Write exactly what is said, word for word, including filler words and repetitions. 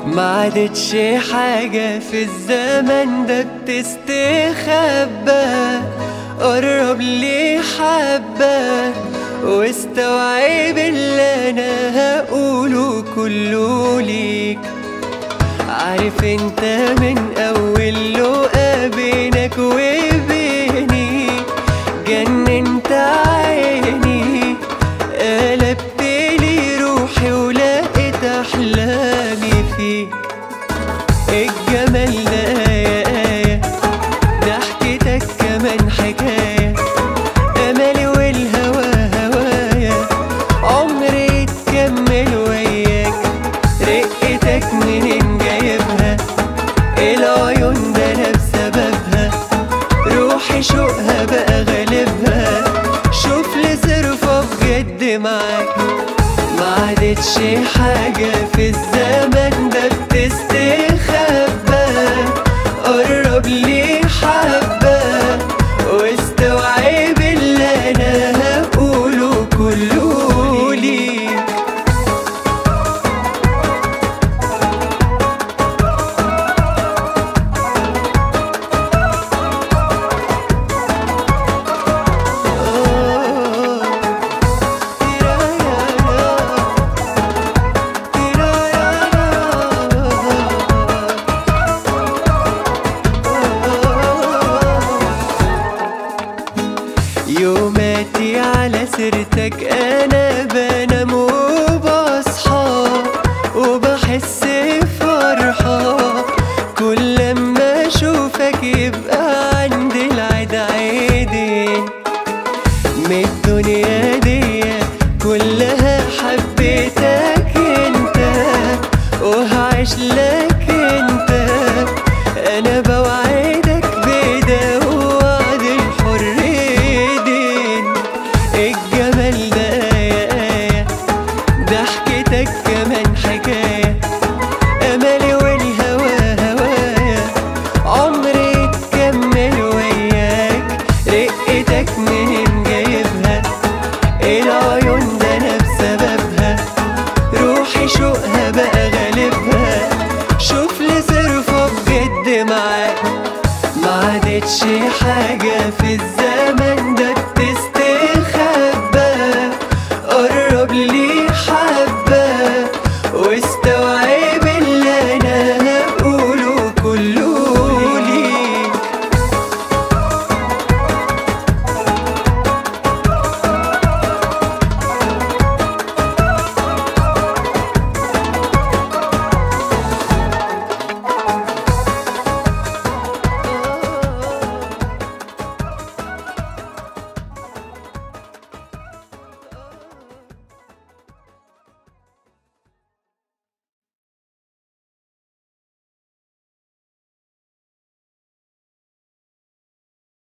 معادتش حاجة في الزمن ده بتستخبى. قرب لي حبة واستوعب اللي انا هقوله كله ليك. عارف انت من اول لقا بينك وبيني جننت عيني، قلبت لي روحي ولقيت احلامي فيك. الجمال ده آية آية، ضحكتك كمان حكاية، امالي والهوى هوايا، عمري اتكمل وياك. رقتك منين جايبها؟ العيون ده انا بسببها، روحي شوقها بقى غالبها. شوف لي صرفة بجد معاك، معادتش حاجة في الزمن ده بتستخبى. قرب لي حبة واستوعب اللي انا هقوله كله ليك. يوماتي على سيرتك انا بنام وبصحى وبحس